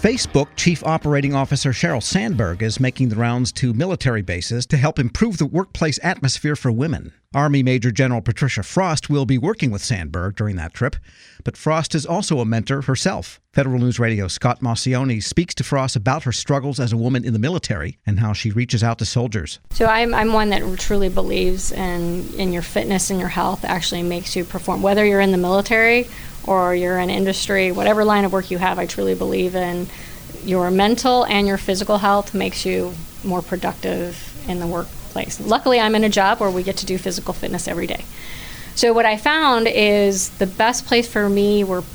Facebook Chief Operating Officer Sheryl Sandberg is making the rounds to military bases to help improve the workplace atmosphere for women. Army Major General Patricia Frost will be working with Sandberg during that trip, but Frost is also a mentor herself. Federal News Radio's Scott Maucione speaks to Frost about her struggles as a woman in the military and how she reaches out to soldiers. So I'm one that truly believes in your fitness and your health actually makes you perform. Whether you're in the military or you're in industry, whatever line of work you have, I truly believe in your mental and your physical health makes you more productive in the workplace. Luckily, I'm in a job where we get to do physical fitness every day. So what I found is the best place for me where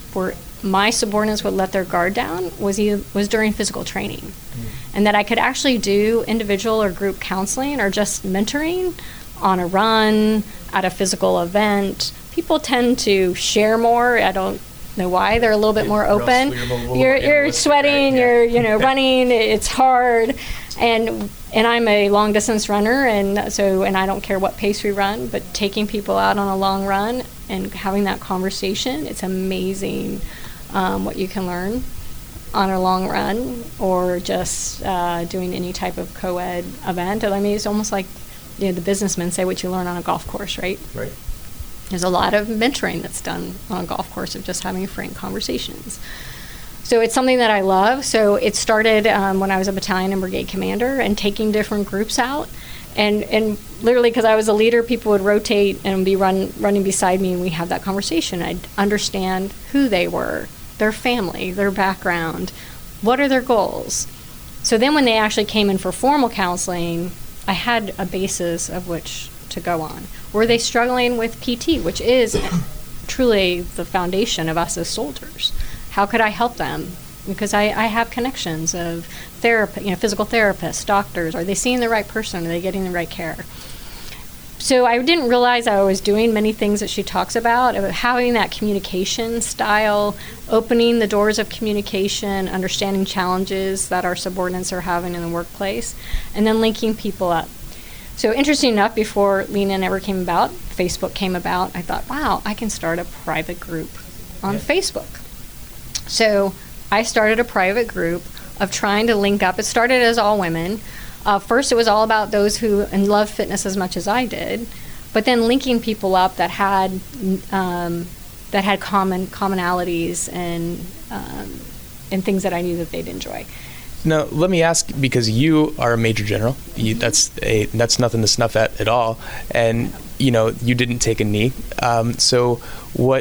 my subordinates would let their guard down was during physical training. And that I could actually do individual or group counseling or just mentoring on a run, at a physical event. People tend to share more. I don't know why. They're a little bit more open. You're sweating, right? You're running, it's hard. And I'm a long distance runner, and I don't care what pace we run, but taking people out on a long run and having that conversation, it's amazing what you can learn on a long run, or just doing any type of co-ed event. I mean, it's almost like the businessmen say what you learn on a golf course, right? Right. There's a lot of mentoring that's done on a golf course of just having frank conversations. So it's something that I love. So it started when I was a battalion and brigade commander and taking different groups out. And literally, because I was a leader, people would rotate and be running beside me, and we have that conversation. I'd understand who they were, their family, their background, what are their goals. So then when they actually came in for formal counseling, I had a basis of which to go on. Were they struggling with PT, which is truly the foundation of us as soldiers? How could I help them? Because I have connections of physical therapists, doctors. Are they seeing the right person? Are they getting the right care? So I didn't realize I was doing many things that she talks about having that communication style, opening the doors of communication, understanding challenges that our subordinates are having in the workplace, and then linking people up. So interesting enough, before Lean In ever came about, Facebook came about, I thought, wow, I can start a private group on Facebook. So I started a private group of trying to link up. It started as all women. First, it was all about those who love fitness as much as I did, but then linking people up that had commonalities and things that I knew that they'd enjoy. Now, let me ask, because you are a major general, that's nothing to snuff at all, and you didn't take a knee. So what?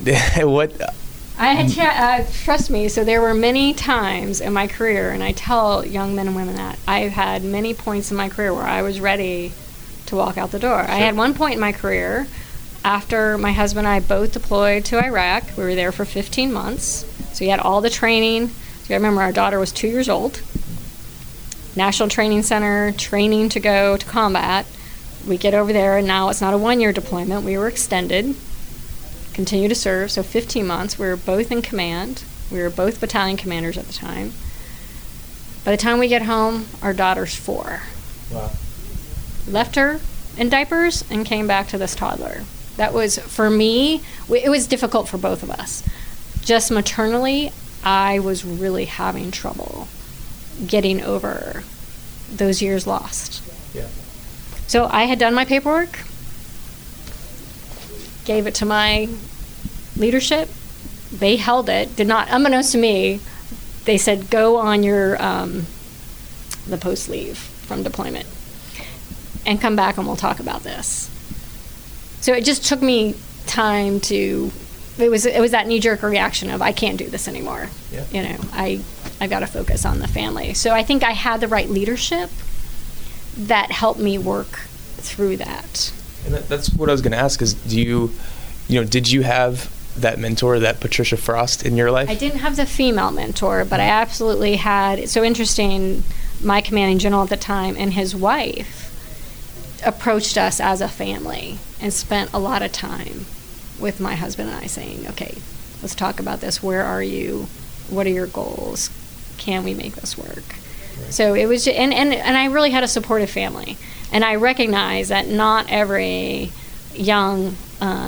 Trust me. So there were many times in my career, and I tell young men and women that I've had many points in my career where I was ready to walk out the door. Sure. I had one point in my career after my husband and I both deployed to Iraq. We were there for 15 months, so we had all the training. So I remember our daughter was 2 years old. National Training Center, training to go to combat. We get over there, and now it's not a 1-year deployment. We were extended, continue to serve, so 15 months. We were both in command. We were both battalion commanders at the time. By the time we get home, our daughter's 4. Wow. Left her in diapers and came back to this toddler. That was, for me, it was difficult for both of us. Just maternally, I was really having trouble getting over those years lost. Yeah. So I had done my paperwork, gave it to my leadership. They held it, did not, unbeknownst to me, they said, go on your, the post leave from deployment and come back and we'll talk about this. So it just took me time to, it was that knee-jerk reaction of, I can't do this anymore. Yeah. I've got to focus on the family. So I think I had the right leadership that helped me work through that. And that's what I was going to ask is, did you have that mentor, that Patricia Frost, in your life? I didn't have the female mentor, but I absolutely had. It's so interesting, my commanding general at the time and his wife approached us as a family and spent a lot of time with my husband and I saying, okay, let's talk about this. Where are you? What are your goals? Can we make this work? Right. So it was, and I really had a supportive family. And I recognize that not every young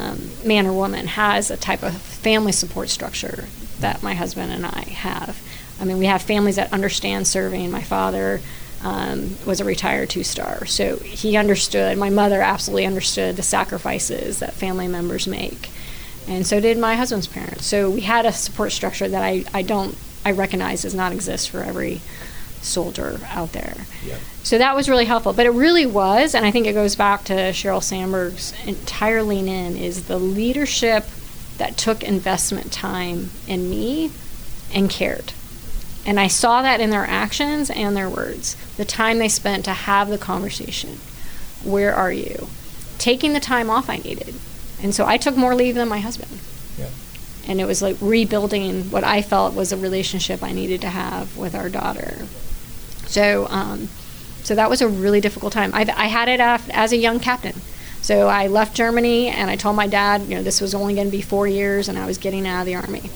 man or woman has a type of family support structure that my husband and I have. I mean, we have families that understand serving. My father was a retired 2-star, so he understood. My mother absolutely understood the sacrifices that family members make, and so did my husband's parents. So we had a support structure that I recognize does not exist for every soldier out there. Yeah. So that was really helpful. But it really was, and I think it goes back to Sheryl Sandberg's entire lean in, is the leadership that took investment time in me and cared. And I saw that in their actions and their words. The time they spent to have the conversation. Where are you? Taking the time off I needed. And so I took more leave than my husband. Yeah. And it was like rebuilding what I felt was a relationship I needed to have with our daughter. So that was a really difficult time. I had it as a young captain. So I left Germany, and I told my dad, this was only going to be 4 years, and I was getting out of the Army.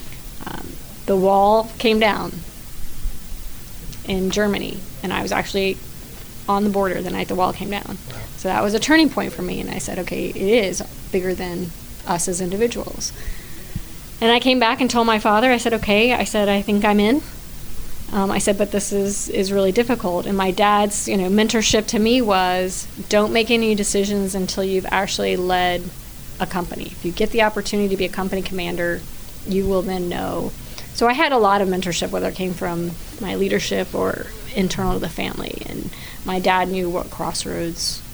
The wall came down in Germany, and I was actually on the border the night the wall came down. Wow. So that was a turning point for me, and I said, okay, it is bigger than us as individuals. And I came back and told my father, I said, okay, I think I'm in. I said, but this is really difficult. And my dad's, mentorship to me was, don't make any decisions until you've actually led a company. If you get the opportunity to be a company commander, you will then know. So I had a lot of mentorship, whether it came from my leadership or internal to the family. And my dad knew what crossroads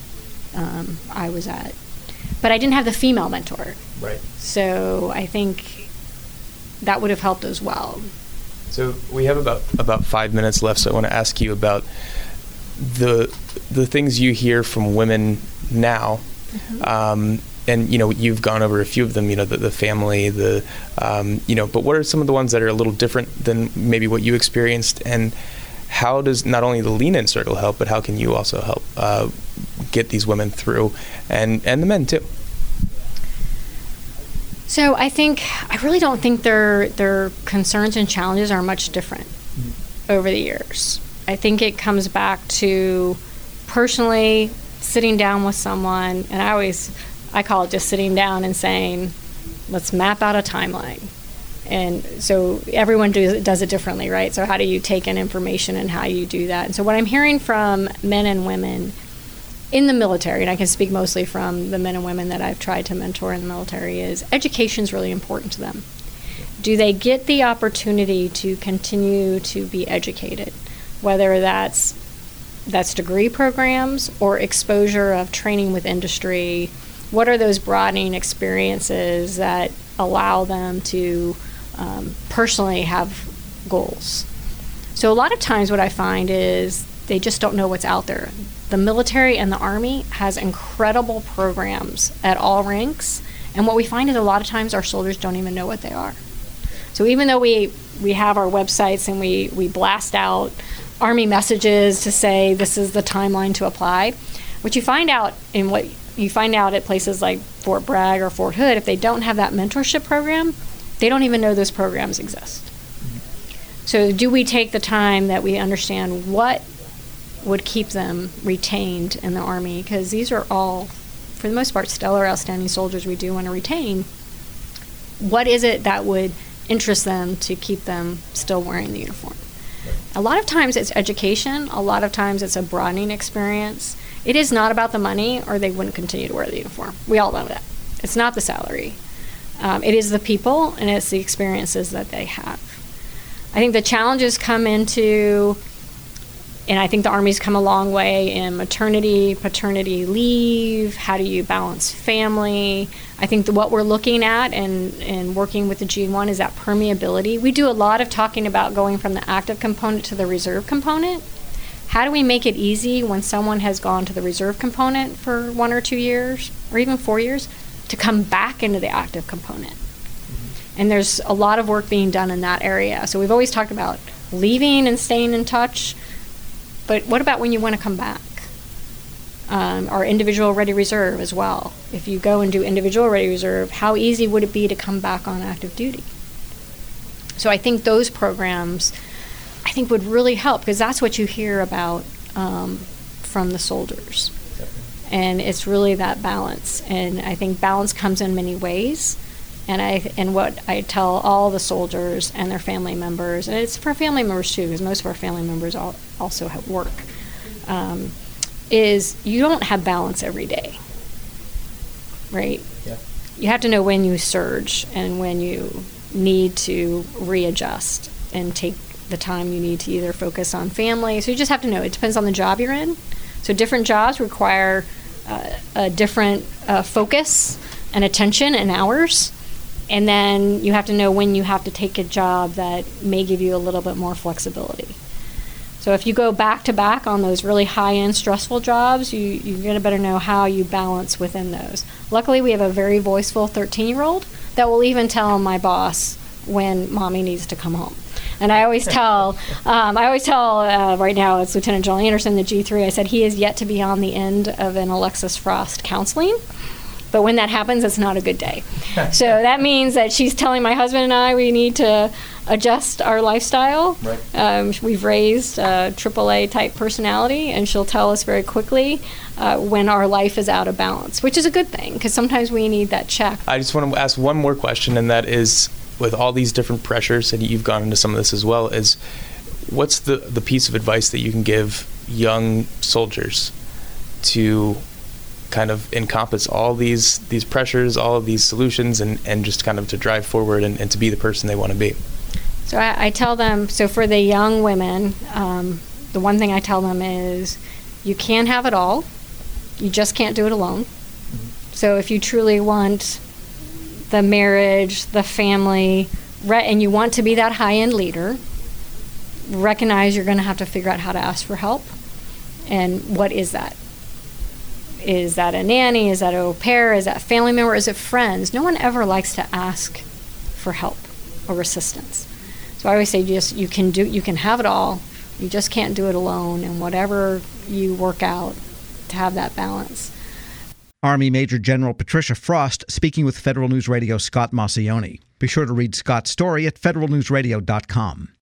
I was at. But I didn't have the female mentor. Right. So I think that would have helped as well. So we have about 5 minutes left, so I want to ask you about the things you hear from women now. Mm-hmm. And you've gone over a few of them, the family, but what are some of the ones that are a little different than maybe what you experienced, and how does not only the Lean In Circle help, but how can you also help get these women through, and the men too? So I really don't think their concerns and challenges are much different over the years. I think it comes back to personally sitting down with someone, and I call it just sitting down and saying, let's map out a timeline. And so everyone does it differently, right? So how do you take in information and how you do that? And so what I'm hearing from men and women in the military, and I can speak mostly from the men and women that I've tried to mentor in the military, is education is really important to them. Do they get the opportunity to continue to be educated, whether that's degree programs or exposure of training with industry? What are those broadening experiences that allow them to personally have goals? So a lot of times what I find is they just don't know what's out there. The military and the Army has incredible programs at all ranks, and what we find is a lot of times our soldiers don't even know what they are. So even though we have our websites and we blast out Army messages to say this is the timeline to apply, what you find out at places like Fort Bragg or Fort Hood, if they don't have that mentorship program, they don't even know those programs exist. So do we take the time that we understand what would keep them retained in the Army? Because these are all, for the most part, stellar, outstanding soldiers we do want to retain. What is it that would interest them to keep them still wearing the uniform? A lot of times it's education. A lot of times it's a broadening experience. It is not about the money, or they wouldn't continue to wear the uniform. We all know that. It's not the salary. It is the people, and it's the experiences that they have. I think the challenges come into, and I think the Army's come a long way in maternity, paternity leave. How do you balance family? I think what we're looking at and working with the G1 is that permeability. We do a lot of talking about going from the active component to the reserve component. How do we make it easy when someone has gone to the reserve component for 1 or 2 years, or even 4 years, to come back into the active component? And there's a lot of work being done in that area. So we've always talked about leaving and staying in touch, but what about when you want to come back? Or individual ready reserve as well. If you go and do individual ready reserve, how easy would it be to come back on active duty? So I think those programs, would really help, because that's what you hear about from the soldiers. And it's really that balance. And I think balance comes in many ways. And what I tell all the soldiers and their family members, and it's for family members too, because most of our family members also have work, is you don't have balance every day, right? Yeah. You have to know when you surge and when you need to readjust and take the time you need to either focus on family. So you just have to know. It depends on the job you're in. So different jobs require a different focus and attention and hours. And then you have to know when you have to take a job that may give you a little bit more flexibility. So if you go back to back on those really high-end stressful jobs, you're going to better know how you balance within those. Luckily, we have a very voiceful 13-year-old that will even tell my boss when mommy needs to come home. And I always tell, right now it's Lieutenant General Anderson, the G3, I said he is yet to be on the end of an Alexis Frost counseling. But when that happens, it's not a good day. So that means that she's telling my husband and I we need to adjust our lifestyle. Right. We've raised a AAA type personality, and she'll tell us very quickly when our life is out of balance, which is a good thing because sometimes we need that check. I just want to ask one more question, and that is, with all these different pressures, and you've gone into some of this as well, is what's the piece of advice that you can give young soldiers to kind of encompass all these pressures, all of these solutions, and just kind of to drive forward and to be the person they want to be? So I tell them, so for the young women, the one thing I tell them is you can have it all, you just can't do it alone. Mm-hmm. So if you truly want the marriage, the family, and you want to be that high-end leader, recognize you're going to have to figure out how to ask for help. And what is that? Is that a nanny? Is that an au pair? Is that a family member? Is it friends? No one ever likes to ask for help or assistance. So I always say you can have it all. You just can't do it alone. And whatever you work out to have that balance. Army Major General Patricia Frost speaking with Federal News Radio Scott Maucione. Be sure to read Scott's story at federalnewsradio.com.